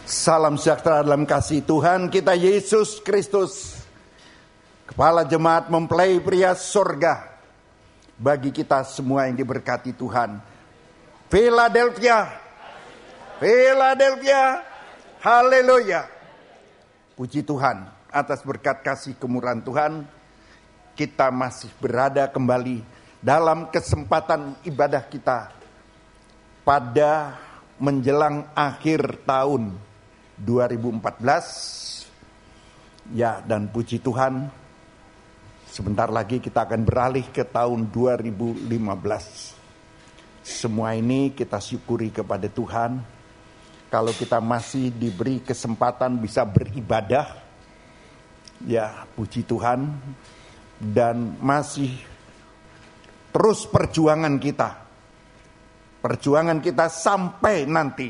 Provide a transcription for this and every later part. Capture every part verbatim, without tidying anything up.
Salam sejahtera dalam kasih Tuhan kita Yesus Kristus, Kepala Jemaat Mempelai Pria Sorga, bagi kita semua yang diberkati Tuhan. Philadelphia, Philadelphia, haleluya. Puji Tuhan atas berkat kasih kemurahan Tuhan, kita masih berada kembali dalam kesempatan ibadah kita pada menjelang akhir tahun dua ribu empat belas. Ya, dan puji Tuhan, sebentar lagi kita akan beralih ke tahun dua ribu lima belas. Semua ini kita syukuri kepada Tuhan. Kalau kita masih diberi kesempatan bisa beribadah, ya puji Tuhan. Dan masih terus perjuangan kita. Perjuangan kita sampai nanti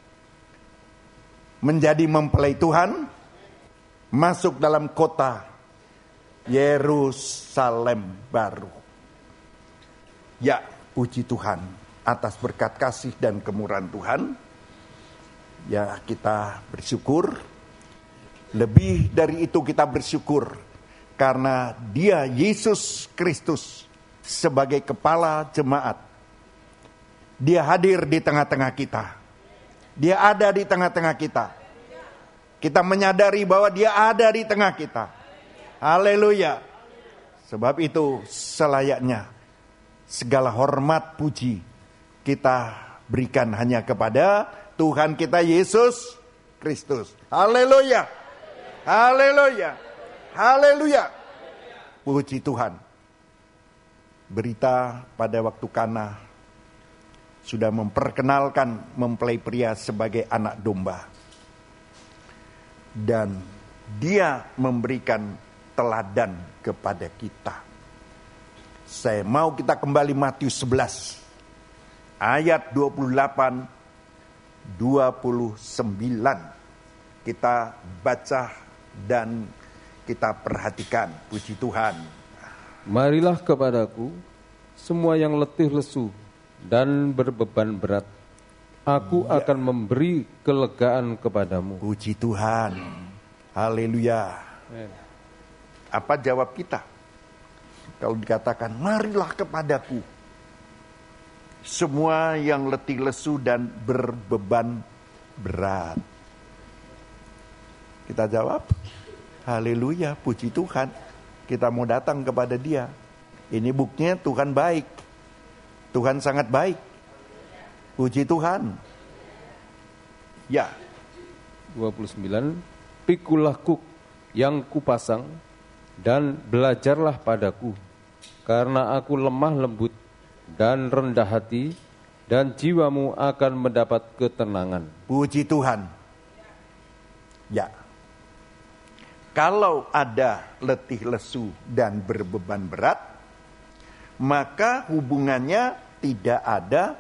menjadi mempelai Tuhan, masuk dalam kota Yerusalem baru. Ya, puji Tuhan atas berkat kasih dan kemurahan Tuhan. Ya, kita bersyukur. Lebih dari itu kita bersyukur karena Dia Yesus Kristus sebagai kepala jemaat, Dia hadir di tengah-tengah kita. Dia ada di tengah-tengah kita. Kita menyadari bahwa Dia ada di tengah kita. Haleluya. Sebab itu selayaknya segala hormat puji kita berikan hanya kepada Tuhan kita Yesus Kristus. Haleluya. Haleluya. Haleluya. Puji Tuhan. Berita pada waktu Kana sudah memperkenalkan mempelai pria sebagai anak domba. Dan Dia memberikan teladan kepada kita. Saya mau kita kembali Matius sebelas ayat dua puluh delapan dua puluh sembilan. Kita baca dan kita perhatikan. Puji Tuhan. Marilah kepadaku semua yang letih lesu dan berbeban berat, aku ya. akan memberi kelegaan kepadamu. Puji Tuhan. Haleluya. Apa jawab kita kalau dikatakan marilah kepadaku semua yang letih lesu dan berbeban berat? Kita jawab haleluya, puji Tuhan. Kita mau datang kepada Dia. Ini buktinya Tuhan baik. Tuhan sangat baik. Puji Tuhan. Ya. dua puluh sembilan. Pikulah kuk yang kupasang dan belajarlah padaku, karena aku lemah lembut dan rendah hati, dan jiwamu akan mendapat ketenangan. Puji Tuhan. Ya. Kalau ada letih lesu dan berbeban berat, maka hubungannya tidak ada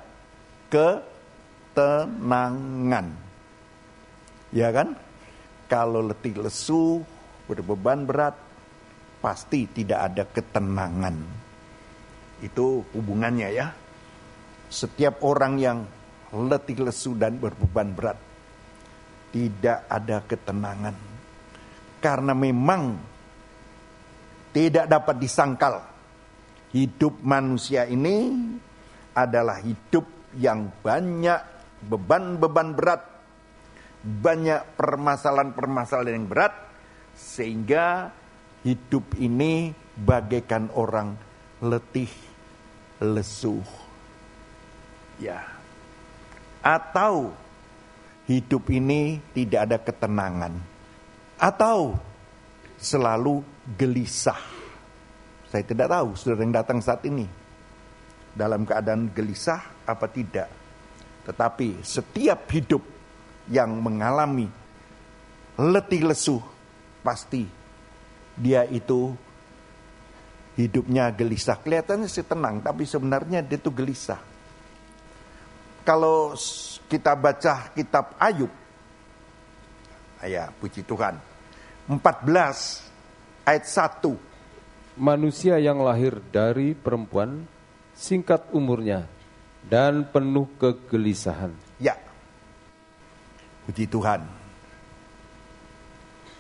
ketenangan. Ya kan? Kalau letih lesu, berbeban berat, pasti tidak ada ketenangan. Itu hubungannya ya. Setiap orang yang letih lesu dan berbeban berat, tidak ada ketenangan. Karena memang tidak dapat disangkal, hidup manusia ini adalah hidup yang banyak beban-beban berat, banyak permasalahan-permasalahan yang berat, sehingga hidup ini bagaikan orang letih lesu. Ya. Atau hidup ini tidak ada ketenangan, atau selalu gelisah. Saya tidak tahu saudara yang datang saat ini dalam keadaan gelisah apa tidak. Tetapi setiap hidup yang mengalami letih lesu, pasti dia itu hidupnya gelisah. Kelihatannya sih tenang, tapi sebenarnya dia itu gelisah. Kalau kita baca kitab Ayub, ya puji Tuhan, empat belas ayat satu. Manusia yang lahir dari perempuan singkat umurnya dan penuh kegelisahan. Ya, puji Tuhan.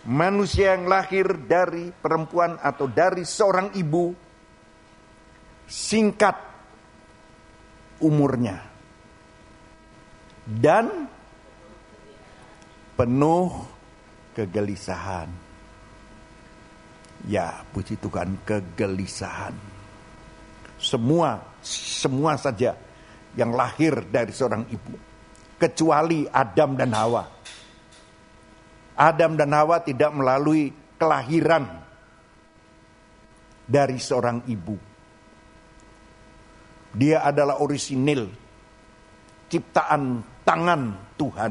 manusia yang lahir dari perempuan atau dari seorang ibu singkat umurnya dan penuh kegelisahan. Ya, puji Tuhan, kegelisahan. Semua, semua saja yang lahir dari seorang ibu, kecuali Adam dan Hawa. Adam dan Hawa tidak melalui kelahiran dari seorang ibu. Dia adalah orisinil, ciptaan tangan Tuhan.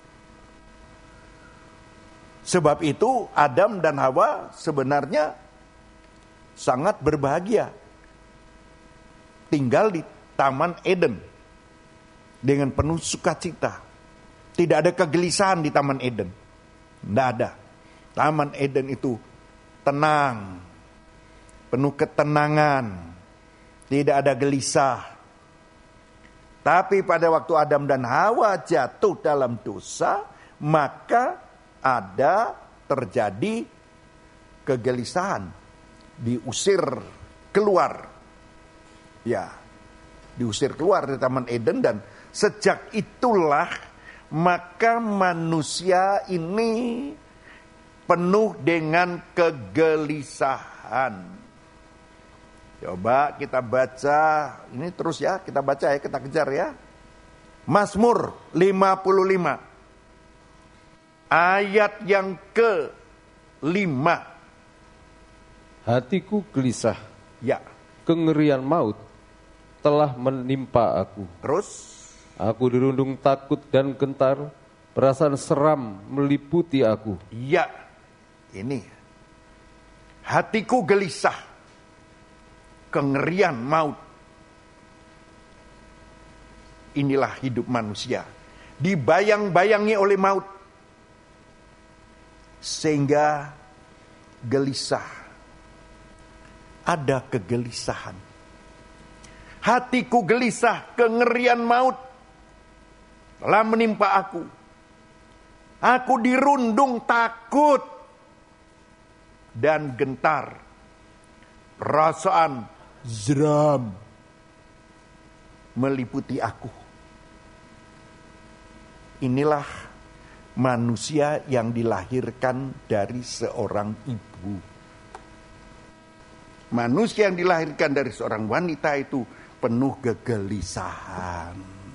Sebab itu Adam dan Hawa sebenarnya sangat berbahagia tinggal di Taman Eden dengan penuh sukacita. Tidak ada kegelisahan di Taman Eden. Tidak ada. Taman Eden itu tenang, penuh ketenangan, tidak ada gelisah. Tapi pada waktu Adam dan Hawa jatuh dalam dosa, maka ada terjadi kegelisahan, diusir keluar. Ya, diusir keluar dari Taman Eden, dan sejak itulah maka manusia ini penuh dengan kegelisahan. Coba kita baca, ini terus ya, kita baca ya, kita kejar ya. Mazmur lima puluh lima. Ayat yang ke lima. Hatiku gelisah. Ya. Kengerian maut telah menimpa aku. Terus? Aku dirundung takut dan gentar. Perasaan seram meliputi aku. Ya. Ini. Hatiku gelisah. Kengerian maut. Inilah hidup manusia. Dibayang-bayangi oleh maut. Sehingga gelisah. Ada kegelisahan. Hatiku gelisah, kengerian maut telah menimpa aku. Aku dirundung takut dan gentar. Perasaan seram meliputi aku. Inilah manusia yang dilahirkan dari seorang ibu. Manusia yang dilahirkan dari seorang wanita itu penuh kegelisahan.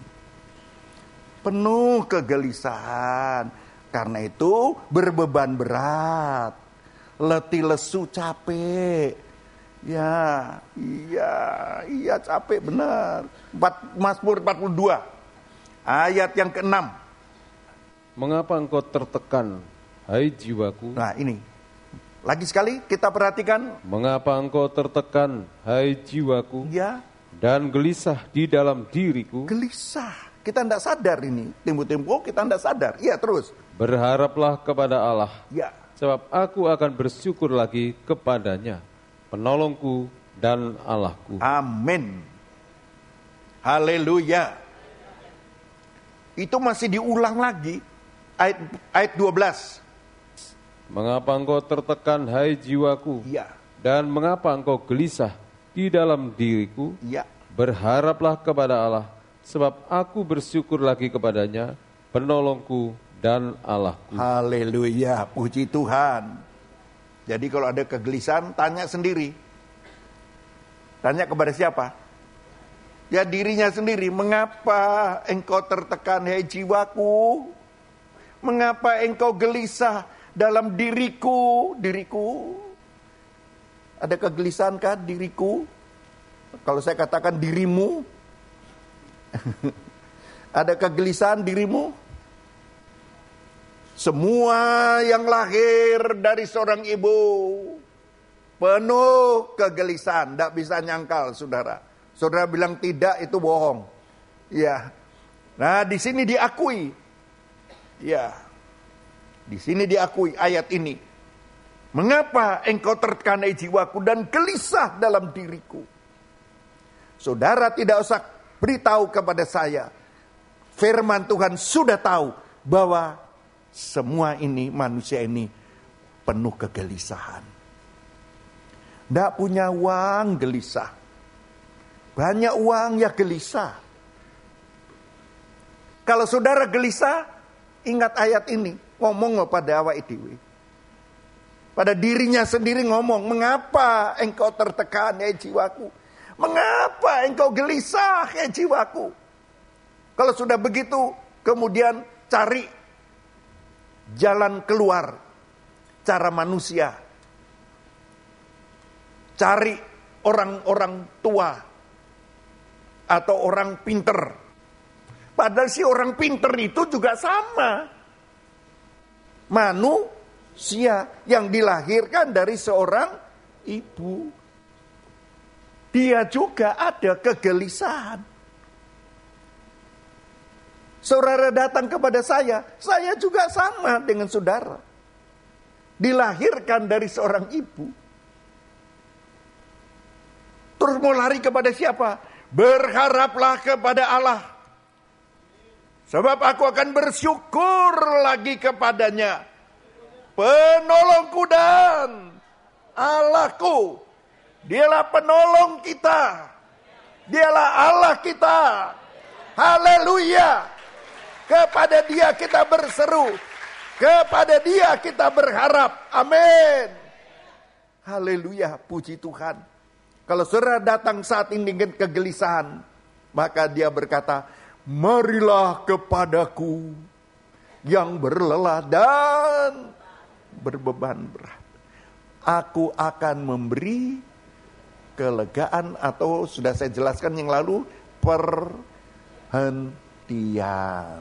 Penuh kegelisahan. Karena itu berbeban berat. Letih lesu capek. Ya, iya, iya capek benar. Mazmur empat puluh dua. Ayat yang keenam. Mengapa engkau tertekan, hai jiwaku? Nah ini, lagi sekali kita perhatikan. Mengapa engkau tertekan, hai jiwaku? Ya. Dan gelisah di dalam diriku. Gelisah, kita tidak sadar ini. Tempo-tempo kita tidak sadar. Iya terus. Berharaplah kepada Allah. Ya. Sebab aku akan bersyukur lagi kepadanya, penolongku dan Allahku. Amin. Haleluya. Itu masih diulang lagi. Ayat, ayat dua belas. Mengapa engkau tertekan, hai jiwaku? Ya. Dan mengapa engkau gelisah di dalam diriku? Ya. Berharaplah kepada Allah, sebab aku bersyukur lagi kepadanya, penolongku dan Allahku. Haleluya, puji Tuhan. Jadi kalau ada kegelisahan, tanya sendiri. Tanya kepada siapa? Ya dirinya sendiri. Mengapa engkau tertekan, hai jiwaku? Mengapa engkau gelisah dalam diriku? Diriku. Ada kegelisahan kan diriku? Kalau saya katakan dirimu. Ada kegelisahan dirimu? Semua yang lahir dari seorang ibu penuh kegelisahan. Tidak bisa nyangkal saudara. Saudara bilang tidak, itu bohong. Ya. Nah di sini diakui. Ya, di sini diakui ayat ini. Mengapa engkau tertekan jiwaku dan gelisah dalam diriku? Saudara tidak usah beritahu kepada saya. Firman Tuhan sudah tahu bahwa semua ini, manusia ini penuh kegelisahan. Tidak punya uang, gelisah. Banyak uang, ya gelisah. Kalau saudara gelisah, ingat ayat ini. Ngomong pada awak itu. Pada dirinya sendiri ngomong, mengapa engkau tertekan, ya jiwaku? Mengapa engkau gelisah, ya jiwaku? Kalau sudah begitu, kemudian cari jalan keluar. Cara manusia. Cari orang-orang tua atau orang pinter. Padahal si orang pinter itu juga sama. Manusia yang dilahirkan dari seorang ibu. Dia juga ada kegelisahan. Saudara datang kepada saya, saya juga sama dengan saudara. Dilahirkan dari seorang ibu. Terus mau lari kepada siapa? Berharaplah kepada Allah. Sebab aku akan bersyukur lagi kepadanya. Penolongku dan Allahku. Dialah penolong kita. Dialah Allah kita. Haleluya. Kepada Dia kita berseru. Kepada Dia kita berharap. Amin. Haleluya. Puji Tuhan. Kalau saudara datang saat ini dengan kegelisahan, maka dia berkata, marilah kepadaku yang berlelah dan berbeban berat. Aku akan memberi kelegaan, atau sudah saya jelaskan yang lalu, perhentian.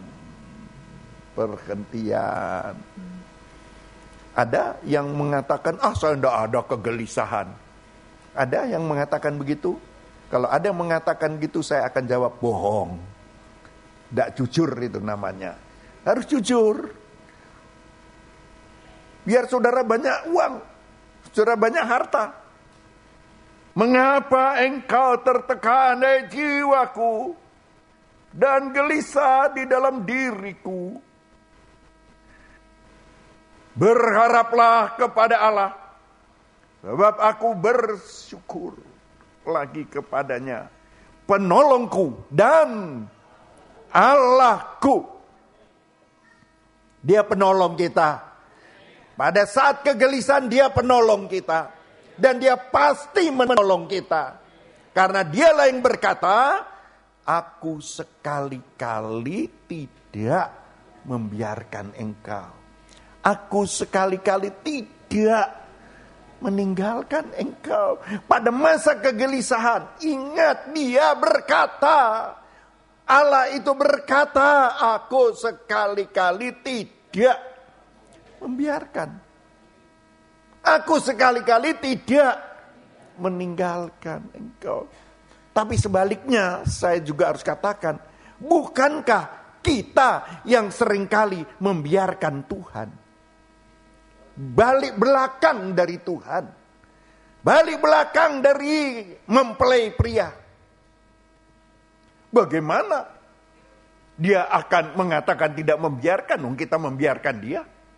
Perhentian. Ada yang mengatakan, ah saya tidak ada kegelisahan. Ada yang mengatakan begitu? Kalau ada yang mengatakan gitu, saya akan jawab bohong. Tidak jujur itu namanya. Harus jujur. Biar saudara banyak uang, saudara banyak harta. Mengapa engkau tertekan, hai jiwaku, dan gelisah di dalam diriku? Berharaplah kepada Allah. Sebab aku bersyukur lagi kepadanya, penolongku dan Allahku. Dia penolong kita. Pada saat kegelisahan dia penolong kita. Dan dia pasti menolong kita. Karena dialah yang berkata, aku sekali-kali tidak membiarkan engkau. Aku sekali-kali tidak meninggalkan engkau. Pada masa kegelisahan, ingat dia berkata, Allah itu berkata, aku sekali-kali tidak membiarkan. Aku sekali-kali tidak meninggalkan engkau. Tapi sebaliknya saya juga harus katakan, bukankah kita yang seringkali membiarkan Tuhan? Balik belakang dari Tuhan. Balik belakang dari mempelai pria. Bagaimana dia akan mengatakan tidak membiarkan, dong kita membiarkan dia?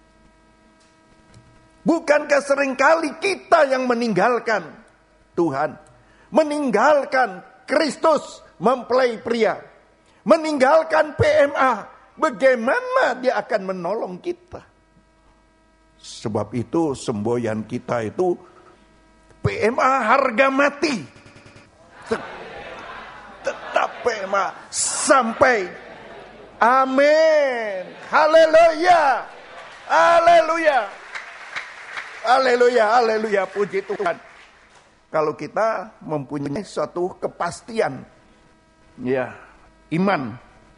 Bukankah seringkali kita yang meninggalkan Tuhan, meninggalkan Kristus mempelai pria, meninggalkan P M A? Bagaimana dia akan menolong kita? Sebab itu semboyan kita itu P M A harga mati. Tetap P M A sampai. Amin. Haleluya. Haleluya. Haleluya. Haleluya. Puji Tuhan. Kalau kita mempunyai suatu kepastian, ya, iman,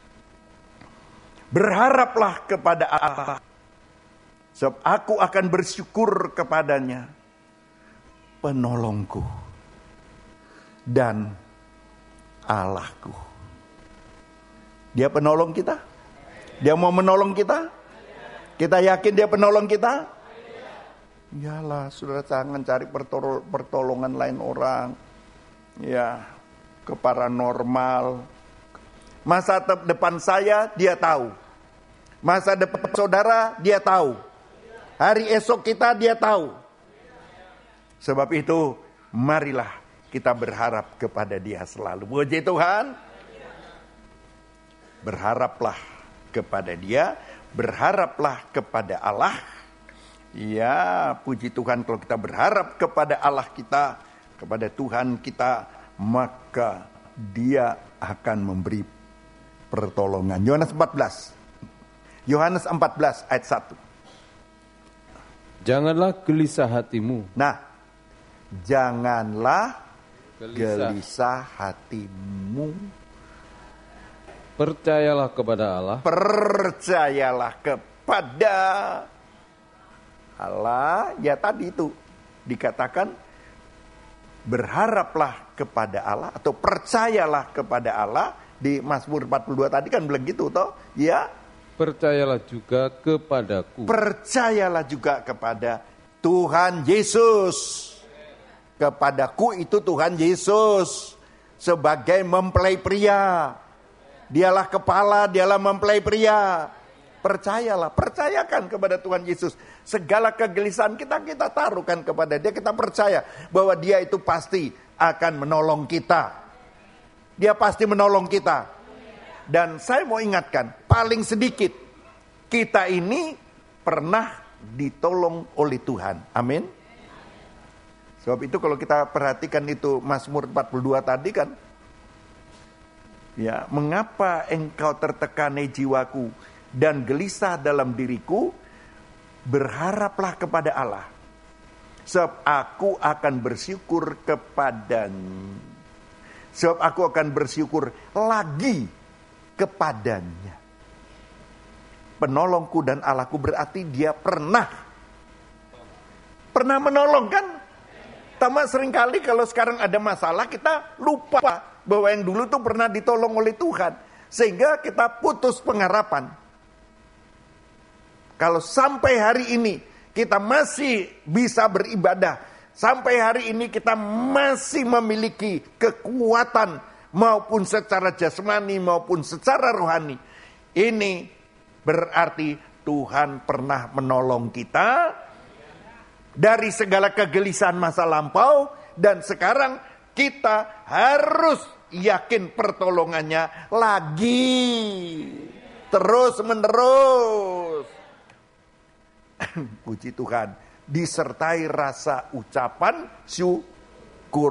berharaplah kepada Allah. Sebab aku akan bersyukur kepadanya, penolongku dan Allahku. Dia penolong kita? Dia mau menolong kita? Kita yakin dia penolong kita? Iyalah, saudara jangan cari pertol- pertolongan lain orang. Ya, ke paranormal. Masa depan saya dia tahu. Masa depan saudara dia tahu. Hari esok kita dia tahu. Sebab itu marilah kita berharap kepada dia selalu. Puji Tuhan. Berharaplah kepada dia, berharaplah kepada Allah. Ya, puji Tuhan, kalau kita berharap kepada Allah kita, kepada Tuhan kita, maka dia akan memberi pertolongan. Yohanes empat belas. Yohanes empat belas ayat satu. Janganlah gelisah hatimu. Nah, janganlah Gelisah. gelisah hatimu. Percayalah kepada Allah. Percayalah kepada Allah. Ya tadi itu dikatakan berharaplah kepada Allah atau percayalah kepada Allah. Di Mazmur empat puluh dua tadi kan begitu toh? Ya. Percayalah juga kepadaku. Percayalah juga kepada Tuhan Yesus. Kepadaku itu Tuhan Yesus sebagai mempelai pria. Dialah kepala, dialah mempelai pria. Percayalah, percayakan kepada Tuhan Yesus. Segala kegelisahan kita, kita taruhkan kepada dia. Kita percaya bahwa dia itu pasti akan menolong kita. Dia pasti menolong kita. Dan saya mau ingatkan, paling sedikit kita ini pernah ditolong oleh Tuhan. Amin. Sebab itu kalau kita perhatikan itu Mazmur empat puluh dua tadi kan, ya, mengapa engkau tertekan jiwaku dan gelisah dalam diriku? Berharaplah kepada Allah. Sebab aku akan bersyukur kepadanya. Sebab aku akan bersyukur lagi kepadanya. Penolongku dan Allahku, berarti dia pernah pernah menolong kan? Tapi seringkali kalau sekarang ada masalah kita lupa bahwa yang dulu tuh pernah ditolong oleh Tuhan. Sehingga kita putus pengharapan. Kalau sampai hari ini kita masih bisa beribadah. Sampai hari ini kita masih memiliki kekuatan maupun secara jasmani maupun secara rohani. Ini berarti Tuhan pernah menolong kita dari segala kegelisahan masa lampau, dan sekarang kita harus yakin pertolongannya lagi terus menerus. Puji Tuhan, disertai rasa ucapan syukur.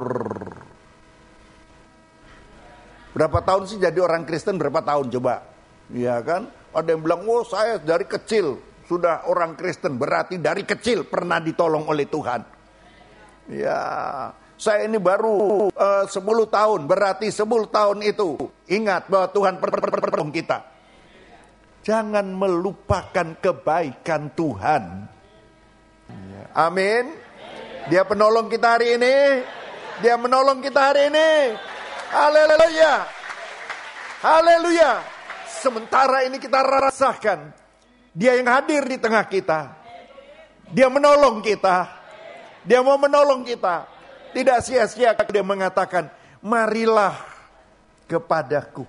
Berapa tahun sih jadi orang Kristen? Berapa tahun coba? Ya kan? Ada yang bilang, oh saya dari kecil sudah orang Kristen, berarti dari kecil pernah ditolong oleh Tuhan. Ya, saya ini baru uh, sepuluh tahun, berarti sepuluh tahun itu ingat bahwa Tuhan menolong kita. Jangan melupakan kebaikan Tuhan. Ya, amin. Dia penolong kita hari ini. Dia menolong kita hari ini. Haleluya. Haleluya. Sementara ini kita rasakan Dia yang hadir di tengah kita. Dia menolong kita. Dia mau menolong kita. Tidak sia-sia dia mengatakan, marilah kepadaku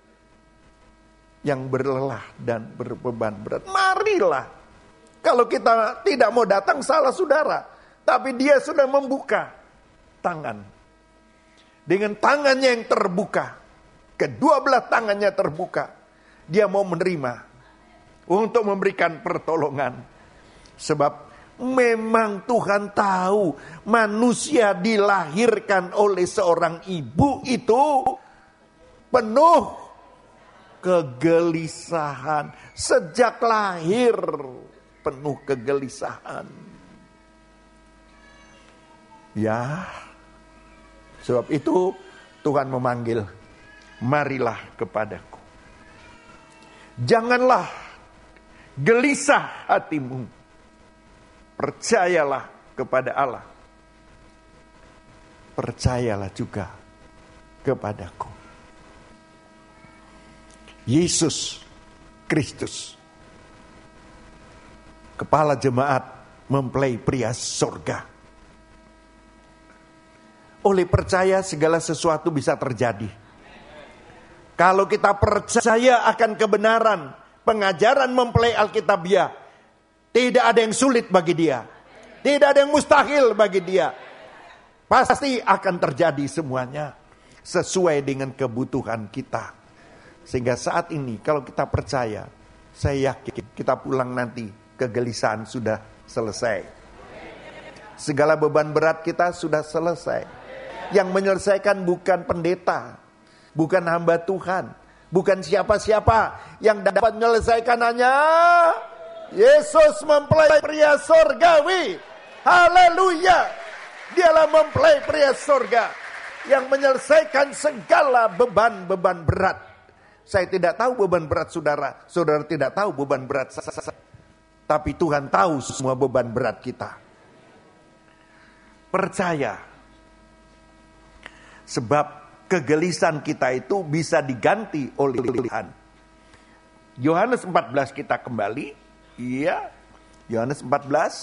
yang berlelah dan berbeban berat. Marilah. Kalau kita tidak mau datang, salah saudara. Tapi dia sudah membuka tangan. Dengan tangannya yang terbuka. Kedua belah tangannya terbuka. Dia mau menerima. Untuk memberikan pertolongan. Sebab memang Tuhan tahu manusia dilahirkan oleh seorang ibu itu penuh kegelisahan. Sejak lahir penuh kegelisahan. Ya, sebab itu Tuhan memanggil, marilah kepadaku. Janganlah gelisah hatimu. Percayalah kepada Allah. Percayalah juga kepadaku. Yesus Kristus, kepala jemaat mempelai pria surga. Oleh percaya segala sesuatu bisa terjadi. Kalau kita percaya akan kebenaran pengajaran mempelai Alkitabiah, Tidak ada yang sulit bagi dia. Tidak ada yang mustahil bagi dia. Pasti akan terjadi semuanya sesuai dengan kebutuhan kita. Sehingga saat ini kalau kita percaya, saya yakin kita pulang nanti kegelisahan sudah selesai. Segala beban berat kita sudah selesai. Yang menyelesaikan bukan pendeta, bukan hamba Tuhan, bukan siapa-siapa. Yang dapat menyelesaikan hanya Yesus, mempelai pria sorgawi. Haleluya. Dialah mempelai pria sorga yang menyelesaikan segala beban-beban berat. Saya tidak tahu beban berat saudara. Saudara tidak tahu beban berat saya. Tapi Tuhan tahu semua beban berat kita. Percaya. Sebab kegelisahan kita itu bisa diganti oleh Tuhan. Yohanes empat belas kita kembali. Iya. Yohanes empat belas.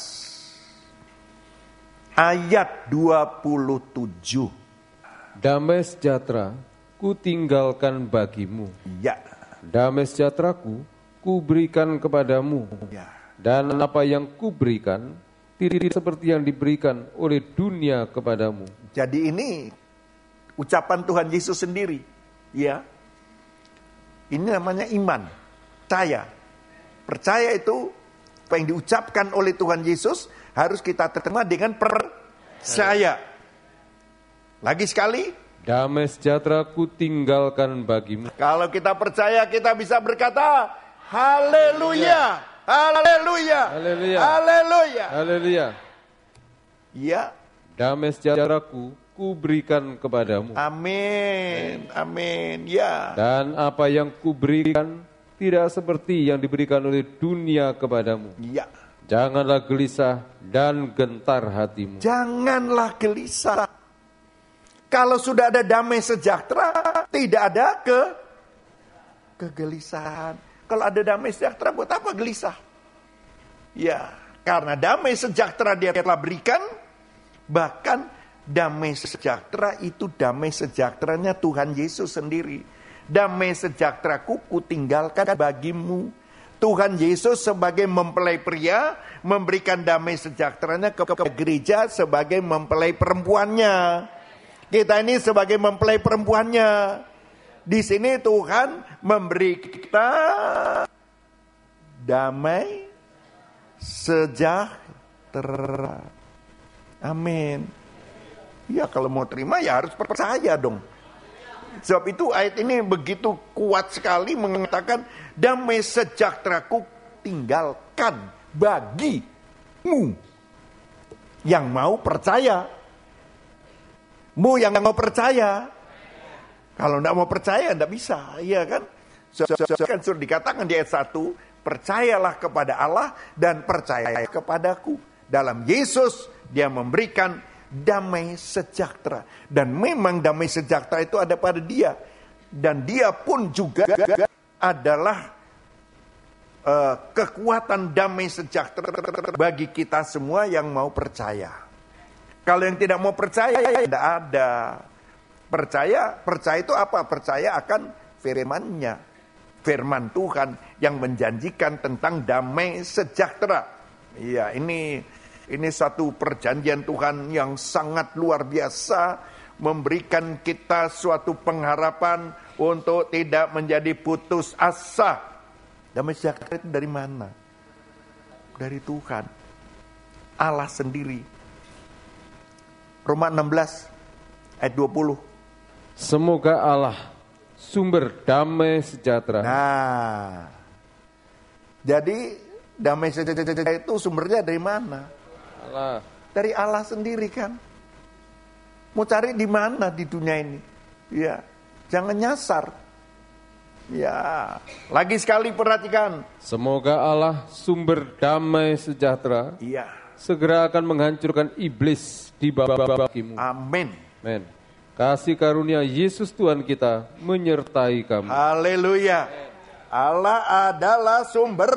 Ayat dua puluh tujuh. Damai sejahtera ku tinggalkan bagimu. Ya. Damai sejahteraku ku berikan kepadamu. Ya. Dan apa yang ku berikan tidak seperti yang diberikan oleh dunia kepadamu. Jadi ini ucapan Tuhan Yesus sendiri. Ya. Ini namanya iman. Percaya. Percaya itu apa yang diucapkan oleh Tuhan Yesus harus kita terima dengan percaya. Lagi sekali. Damai sejahtera ku tinggalkan bagimu. Kalau kita percaya kita bisa berkata haleluya. Haleluya. Haleluya. Haleluya. Haleluya. Ya. Damai sejahteraku ku berikan kepadamu. Amin. Amin. Ya. Dan apa yang ku berikan tidak seperti yang diberikan oleh dunia kepadamu. Ya. Janganlah gelisah dan gentar hatimu. Janganlah gelisah. Kalau sudah ada damai sejahtera, tidak ada ke kegelisahan. Kalau ada damai sejahtera, buat apa gelisah? Ya, karena damai sejahtera dia telah berikan. Bahkan damai sejahtera itu damai sejahteranya Tuhan Yesus sendiri. Damai sejahteraku ku tinggalkan bagimu. Tuhan Yesus sebagai mempelai pria memberikan damai sejahteranya ke, ke gereja sebagai mempelai perempuannya. Kita ini sebagai mempelai perempuannya. Di sini Tuhan memberi kita damai sejahtera. Amin. Ya kalau mau terima ya harus percaya dong. Sebab itu ayat ini begitu kuat sekali mengatakan damai sejahteraku tinggalkan bagimu yang mau percaya. Mu yang mau percaya. Kalau tidak mau percaya tidak bisa, iya kan? So, so, so, kan sudah dikatakan di ayat satu, percayalah kepada Allah dan percaya kepadaku. Dalam Yesus dia memberikan damai sejahtera. Dan memang damai sejahtera itu ada pada dia. Dan dia pun juga adalah uh, kekuatan damai sejahtera bagi kita semua yang mau percaya. Kalau yang tidak mau percaya, tidak ada. Percaya, percaya itu apa? Percaya akan firman-Nya. Firman Tuhan yang menjanjikan tentang damai sejahtera. Iya, ini ini satu perjanjian Tuhan yang sangat luar biasa, memberikan kita suatu pengharapan untuk tidak menjadi putus asa. Damai sejahtera itu dari mana? Dari Tuhan. Allah sendiri. Roma enam belas ayat dua puluh. Semoga Allah sumber damai sejahtera. Nah, jadi damai sejahtera itu sumbernya dari mana? Allah. Dari Allah sendiri kan. Mau cari di mana di dunia ini? Ya, jangan nyasar. Ya, lagi sekali perhatikan. Semoga Allah sumber damai sejahtera. Iya. Segera akan menghancurkan iblis di bagimu. Amin. Amin. Kasih karunia Yesus Tuhan kita menyertai kamu. Haleluya. Allah adalah sumber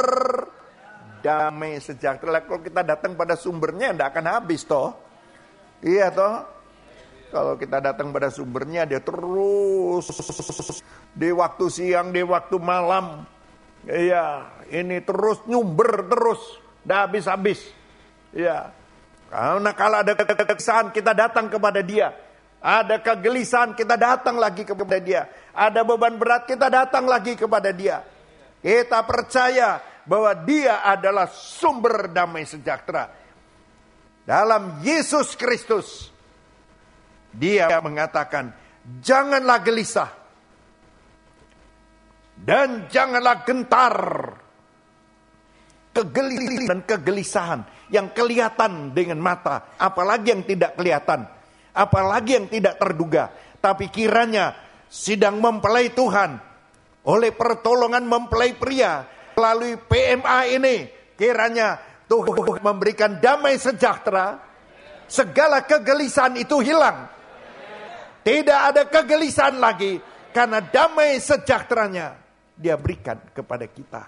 damai sejahtera. Kalau kita datang pada sumbernya tidak akan habis toh. Iya toh. Kalau kita datang pada sumbernya dia terus di waktu siang, di waktu malam. Iya, ini terus nyumber terus. Tidak habis-habis. Ya. Karena kalau ada kegelisahan kita datang kepada Dia. Ada kegelisahan kita datang lagi kepada Dia. Ada beban berat kita datang lagi kepada Dia. Kita percaya bahwa Dia adalah sumber damai sejahtera. Dalam Yesus Kristus, Dia mengatakan, janganlah gelisah dan janganlah gentar. Kegelisahan dan kegelisahan yang kelihatan dengan mata, apalagi yang tidak kelihatan, apalagi yang tidak terduga, tapi kiranya sedang mempelai Tuhan, oleh pertolongan mempelai pria melalui P M A ini, kiranya Tuhan memberikan damai sejahtera, segala kegelisahan itu hilang. Tidak ada kegelisahan lagi, karena damai sejahteranya Dia berikan kepada kita.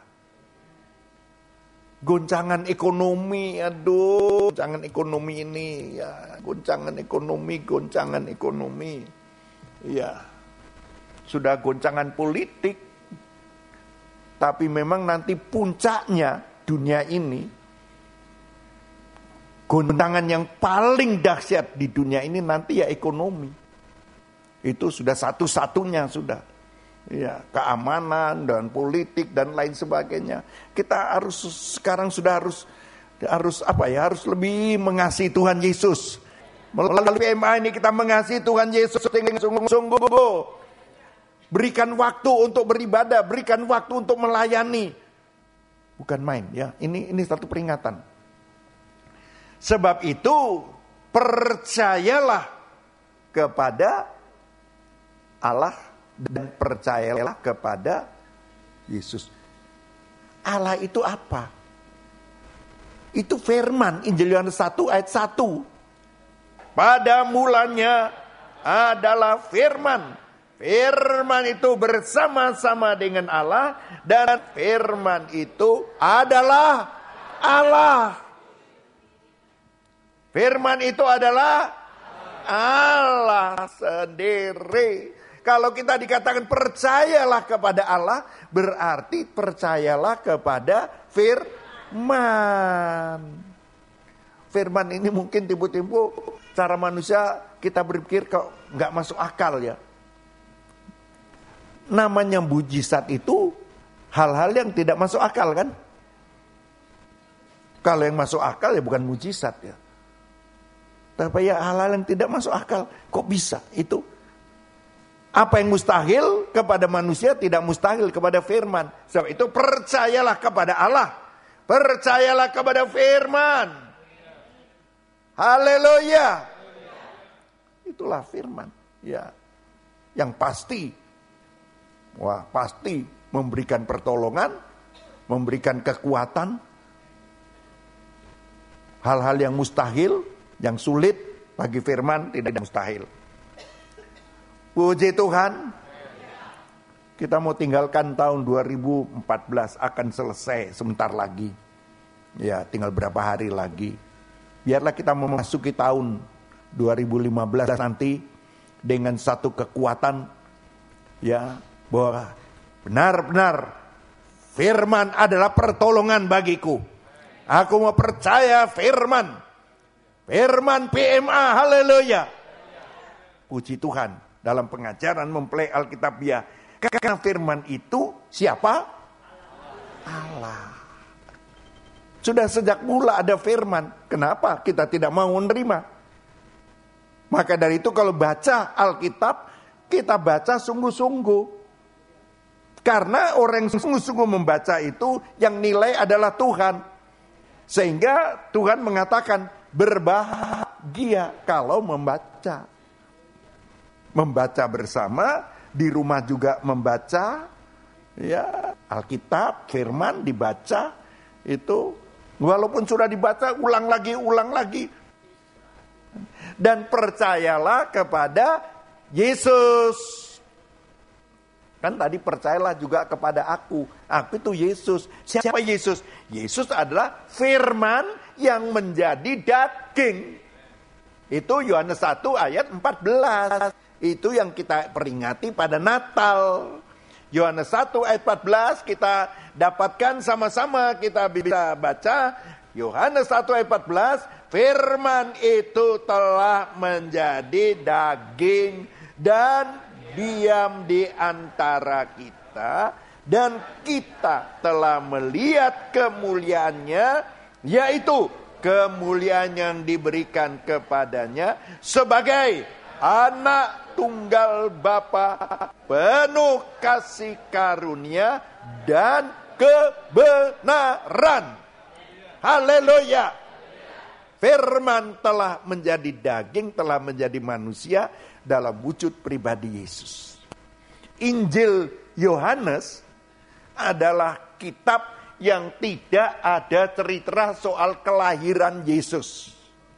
Goncangan ekonomi, aduh, goncangan ekonomi ini, ya, goncangan ekonomi, goncangan ekonomi, ya, sudah goncangan politik, tapi memang nanti puncaknya dunia ini, goncangan yang paling dahsyat di dunia ini nanti ya ekonomi, itu sudah satu-satunya sudah. Ya, keamanan dan politik dan lain sebagainya. Kita harus sekarang sudah harus harus apa ya? Harus lebih mengasihi Tuhan Yesus. Melalui P M A ini kita mengasihi Tuhan Yesus dengan sungguh-sungguh. Berikan waktu untuk beribadah, berikan waktu untuk melayani. Bukan main ya. Ini ini satu peringatan. Sebab itu percayalah kepada Allah dan percayalah kepada Yesus. Allah itu apa? Itu firman, Injil Yohanes satu ayat satu. Pada mulanya adalah firman. Firman itu bersama-sama dengan Allah, dan firman itu adalah Allah. Firman itu adalah Allah sendiri. Kalau kita dikatakan percayalah kepada Allah, berarti percayalah kepada firman. Firman ini mungkin tiba-tiba cara manusia kita berpikir kok nggak masuk akal ya. Namanya mujizat itu hal-hal yang tidak masuk akal kan? Kalau yang masuk akal ya bukan mujizat ya. Tapi ya hal-hal yang tidak masuk akal, kok bisa itu? Apa yang mustahil kepada manusia tidak mustahil kepada firman. Sebab itu percayalah kepada Allah. Percayalah kepada firman. Haleluya. Itulah firman. Ya. Yang pasti. Wah, pasti memberikan pertolongan, memberikan kekuatan. Hal-hal yang mustahil, yang sulit bagi firman tidak mustahil. Puji Tuhan. Kita mau tinggalkan tahun dua ribu empat belas, akan selesai sebentar lagi. Ya, tinggal berapa hari lagi. Biarlah kita memasuki tahun dua ribu lima belas nanti dengan satu kekuatan, ya, bahwa benar-benar firman adalah pertolongan bagiku. Aku mau percaya firman. Firman P M A, haleluya. Puji Tuhan. Dalam pengajaran mempelai Alkitabiah, karena firman itu siapa? Allah. Sudah sejak mula ada firman. Kenapa kita tidak mau menerima? Maka dari itu kalau baca Alkitab, kita baca sungguh-sungguh. Karena orang yang sungguh-sungguh membaca itu, yang nilai adalah Tuhan. Sehingga Tuhan mengatakan, berbahagia kalau membaca. Membaca bersama, di rumah juga membaca, ya, Alkitab, firman dibaca, itu walaupun sudah dibaca, ulang lagi, ulang lagi. Dan percayalah kepada Yesus. Kan tadi percayalah juga kepada aku. Aku itu Yesus. Siapa Yesus? Yesus adalah firman yang menjadi daging. Itu Yohanes satu ayat empat belas. Itu yang kita peringati pada Natal. Yohanes satu ayat empat belas kita dapatkan sama-sama, kita bisa baca. Yohanes satu ayat empat belas, firman itu telah menjadi daging dan diam di antara kita, dan kita telah melihat kemuliaannya, yaitu kemuliaan yang diberikan kepadanya sebagai anak tunggal Bapa, penuh kasih karunia dan kebenaran. Haleluya. Firman telah menjadi daging, telah menjadi manusia dalam wujud pribadi Yesus. Injil Yohanes adalah kitab yang tidak ada cerita soal kelahiran Yesus.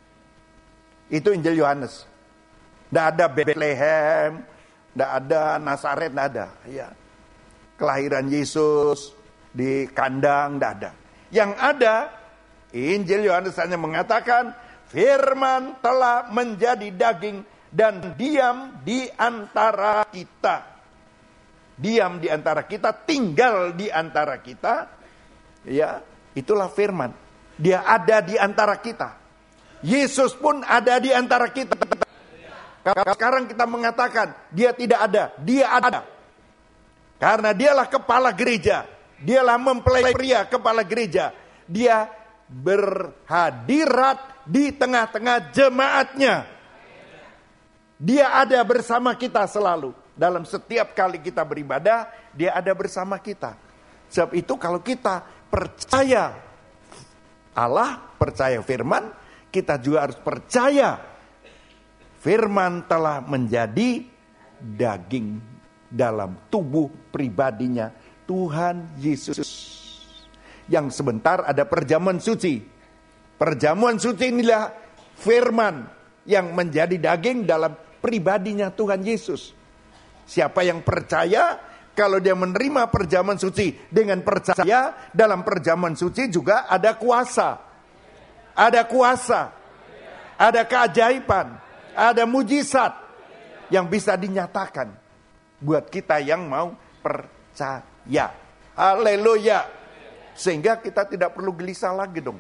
Itu Injil Yohanes. Tidak ada Bethlehem, tidak ada Nazaret, tidak ada. Ya. Kelahiran Yesus di kandang, tidak ada. Yang ada, Injil Yohanes hanya mengatakan, firman telah menjadi daging dan diam di antara kita. Diam di antara kita, tinggal di antara kita. Ya, itulah firman. Dia ada di antara kita. Yesus pun ada di antara kita. Sekarang kita mengatakan dia tidak ada, dia ada. Karena dialah kepala gereja. Dialah mempelai pria kepala gereja. Dia berhadirat di tengah-tengah jemaatnya. Dia ada bersama kita selalu. Dalam setiap kali kita beribadah, dia ada bersama kita. Sebab itu kalau kita percaya Allah, percaya firman, kita juga harus percaya firman telah menjadi daging dalam tubuh pribadinya Tuhan Yesus. Yang sebentar ada perjamuan suci. Perjamuan suci inilah firman yang menjadi daging dalam pribadinya Tuhan Yesus. Siapa yang percaya, kalau dia menerima perjamuan suci dengan percaya, dalam perjamuan suci juga ada kuasa. Ada kuasa. Ada keajaiban. Ada mujizat yang bisa dinyatakan buat kita yang mau percaya. Haleluya. Sehingga kita tidak perlu gelisah lagi dong.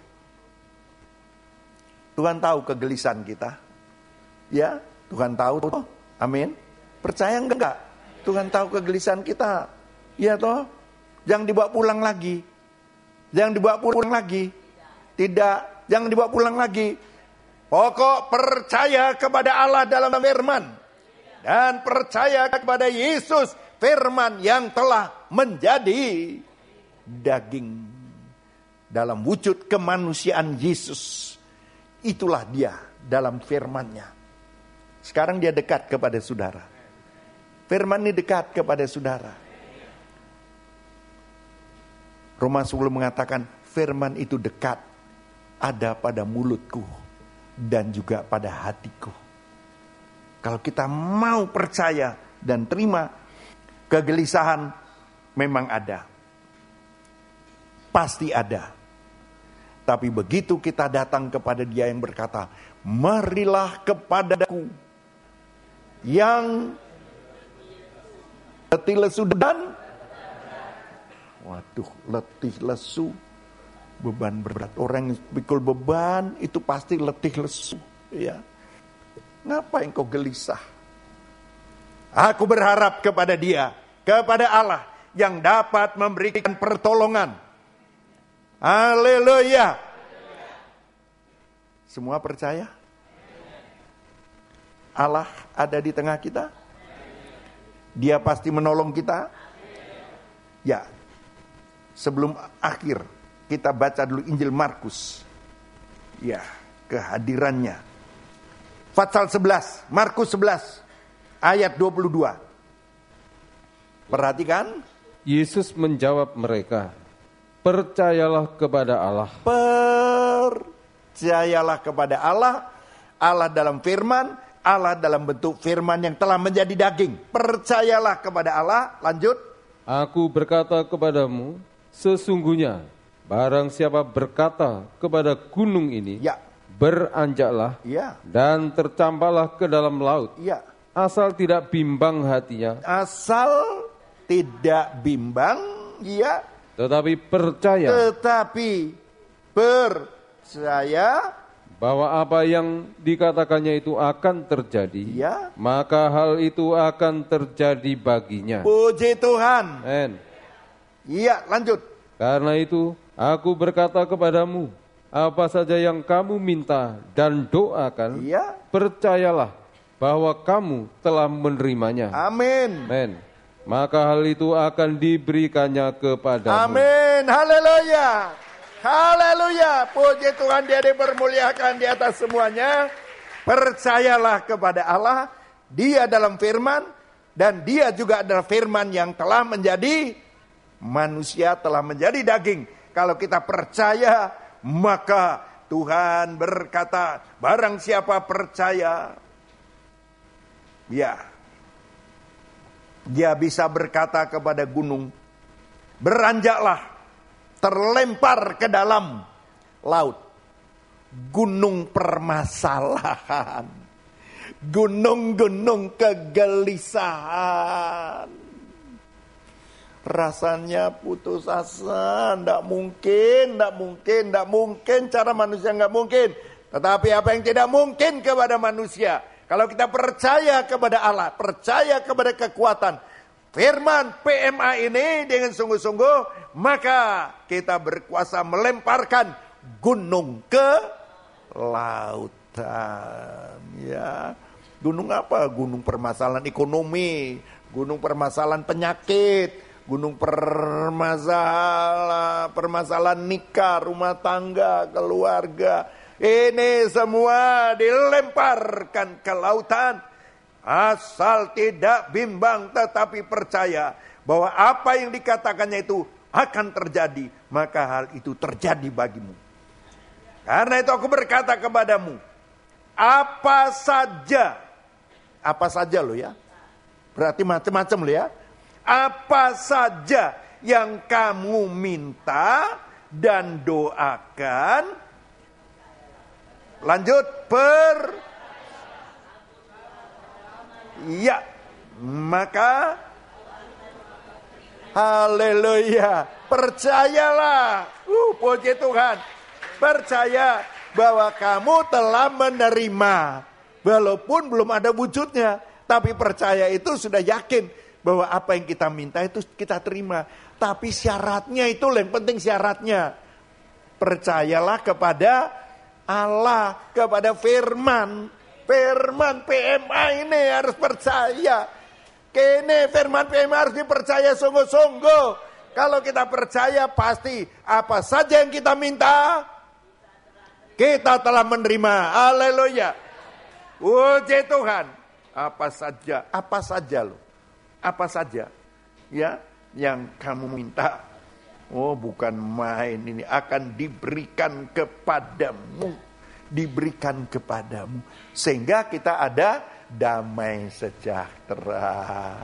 Tuhan tahu kegelisahan kita. Ya, Tuhan tahu toh. Amin. Percaya enggak? Tuhan tahu kegelisahan kita. Ya toh. Jangan dibawa pulang lagi. Jangan dibawa pulang lagi. Tidak, jangan dibawa pulang lagi. Pokok percaya kepada Allah dalam firman. Dan percaya kepada Yesus, firman yang telah menjadi daging dalam wujud kemanusiaan Yesus. Itulah dia dalam firman-Nya. Sekarang dia dekat kepada saudara. Firman ini dekat kepada saudara. Roma sepuluh mengatakan firman itu dekat, ada pada mulutku dan juga pada hatiku. Kalau kita mau percaya dan terima, kegelisahan memang ada. Pasti ada. Tapi begitu kita datang kepada Dia yang berkata, marilah kepadaku yang letih lesu dan waduh, letih lesu, beban berat. Orang yang pikul beban itu pasti letih lesu, ya. Ngapain kau gelisah? Aku berharap kepada Dia, kepada Allah yang dapat memberikan pertolongan. Haleluya. Semua percaya? Allah ada di tengah kita? Dia pasti menolong kita? Ya. Sebelum akhir, kita baca dulu Injil Markus. Ya, kehadirannya. Pasal sebelas, Markus sebelas, ayat dua puluh dua. Perhatikan. Yesus menjawab mereka, percayalah kepada Allah. Percayalah kepada Allah. Allah dalam firman, Allah dalam bentuk firman yang telah menjadi daging. Percayalah kepada Allah. Lanjut. Aku berkata kepadamu, sesungguhnya barang siapa berkata kepada gunung ini, ya, beranjaklah, ya, dan tercampaklah ke dalam laut, ya, asal tidak bimbang hatinya, asal tidak bimbang, ya, tetapi percaya, tetapi percaya percaya bahwa apa yang dikatakannya itu akan terjadi, ya, maka hal itu akan terjadi baginya. Puji Tuhan. Amen. Iya, lanjut. Karena itu aku berkata kepadamu, apa saja yang kamu minta dan doakan, Iya. percayalah bahwa kamu telah menerimanya. Amin. Amen. Maka hal itu akan diberikannya kepadamu. Amin. Haleluya. Haleluya. Puji Tuhan, Dia dipermuliakan di atas semuanya. Percayalah kepada Allah. Dia dalam firman. Dan Dia juga adalah firman yang telah menjadi manusia, telah menjadi daging. Kalau kita percaya, maka Tuhan berkata, barang siapa percaya, ya, Dia bisa berkata kepada gunung, beranjaklah, terlempar ke dalam laut. Gunung permasalahan, gunung-gunung kegelisahan, rasanya putus asa, tidak mungkin, tidak mungkin, tidak mungkin, cara manusia nggak mungkin. Tetapi apa yang tidak mungkin kepada manusia, kalau kita percaya kepada Allah, percaya kepada kekuatan firman P M A ini dengan sungguh-sungguh, maka kita berkuasa melemparkan gunung ke lautan. Ya, gunung apa? Gunung permasalahan ekonomi, gunung permasalahan penyakit, gunung permasalahan permasalahan nikah, rumah tangga, keluarga. Ini semua dilemparkan ke lautan. Asal tidak bimbang tetapi percaya bahwa apa yang dikatakannya itu akan terjadi, maka hal itu terjadi bagimu. Karena itu aku berkata kepadamu, apa saja, apa saja lo ya, berarti macam-macam lo ya, apa saja yang kamu minta dan doakan, lanjut, per ya, maka haleluya, percayalah, uh, puji Tuhan, percaya bahwa kamu telah menerima, walaupun belum ada wujudnya, tapi percaya itu sudah yakin bahwa apa yang kita minta itu kita terima. Tapi syaratnya itu yang penting, syaratnya percayalah kepada Allah, kepada firman. Firman P M A ini harus percaya. Kene firman P M A harus dipercaya sungguh-sungguh. Kalau kita percaya pasti apa saja yang kita minta, kita telah menerima. Haleluya. Puji Tuhan. Apa saja, apa saja loh. Apa saja ya yang kamu minta. Oh, bukan main, ini akan diberikan kepadamu. Diberikan kepadamu, sehingga kita ada damai sejahtera.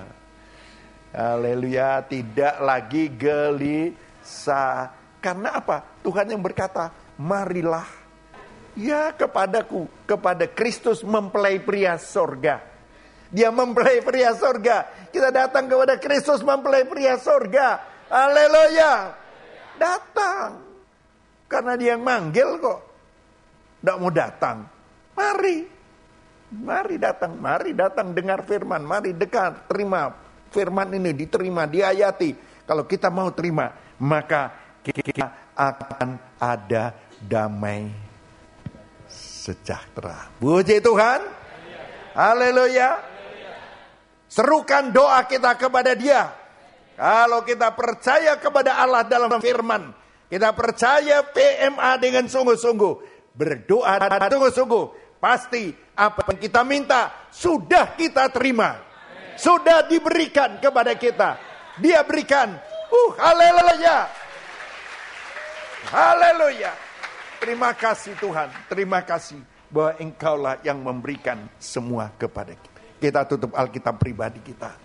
Haleluya, tidak lagi gelisah. Karena apa? Tuhan yang berkata, marilah ya kepadaku, kepada Kristus mempelai pria sorga. Dia mempelai pria sorga. Kita datang kepada Kristus mempelai pria sorga. Haleluya, datang karena Dia yang manggil kok. Tidak mau datang, mari, mari datang, mari datang dengar firman, mari dekat, terima firman ini, diterima, diayati. Kalau kita mau terima, maka kita akan ada damai sejahtera. Puji Tuhan, haleluya. Serukan doa kita kepada Dia. Kalau kita percaya kepada Allah dalam firman, kita percaya P M A dengan sungguh-sungguh, berdoa sungguh-sungguh, pasti apa yang kita minta sudah kita terima, sudah diberikan kepada kita. Dia berikan. Uh, haleluya, haleluya. Terima kasih Tuhan, terima kasih bahwa Engkaulah yang memberikan semua kepada kita. Kita tutup Alkitab pribadi kita.